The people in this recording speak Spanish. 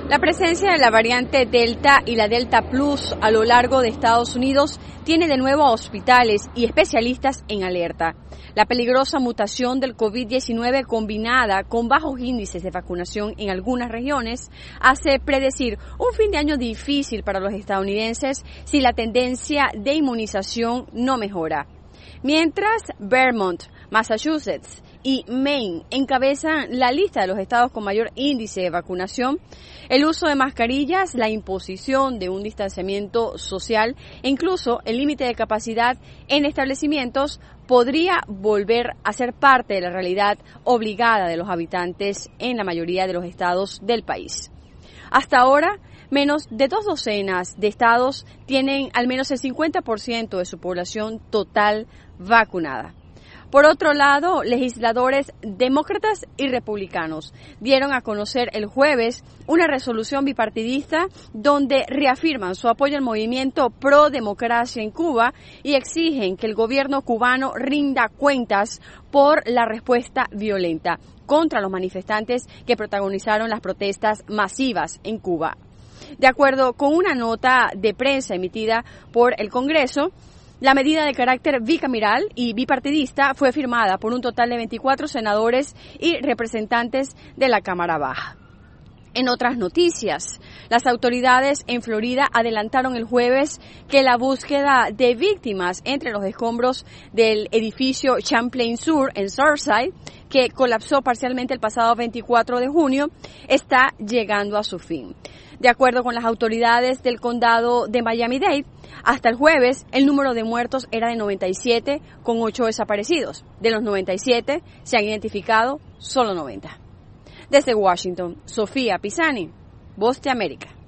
La presencia de la variante Delta y la Delta Plus a lo largo de Estados Unidos tiene de nuevo a hospitales y especialistas en alerta. La peligrosa mutación del COVID-19 combinada con bajos índices de vacunación en algunas regiones hace predecir un fin de año difícil para los estadounidenses si la tendencia de inmunización no mejora. Mientras Vermont, Massachusetts y Maine encabezan la lista de los estados con mayor índice de vacunación, el uso de mascarillas, la imposición de un distanciamiento social e incluso el límite de capacidad en establecimientos podría volver a ser parte de la realidad obligada de los habitantes en la mayoría de los estados del país. Hasta ahora, menos de 2 docenas de estados tienen al menos el 50% de su población total vacunada. Por otro lado, legisladores demócratas y republicanos dieron a conocer el jueves una resolución bipartidista donde reafirman su apoyo al movimiento pro-democracia en Cuba y exigen que el gobierno cubano rinda cuentas por la respuesta violenta contra los manifestantes que protagonizaron las protestas masivas en Cuba. De acuerdo con una nota de prensa emitida por el Congreso, la medida de carácter bicameral y bipartidista fue firmada por un total de 24 senadores y representantes de la Cámara Baja. En otras noticias, las autoridades en Florida adelantaron el jueves que la búsqueda de víctimas entre los escombros del edificio Champlain Sur en Surfside, que colapsó parcialmente el pasado 24 de junio, está llegando a su fin. De acuerdo con las autoridades del condado de Miami-Dade, hasta el jueves el número de muertos era de 97, con 8 desaparecidos. De los 97 se han identificado solo 90. Desde Washington, Sofía Pisani, Voz de América.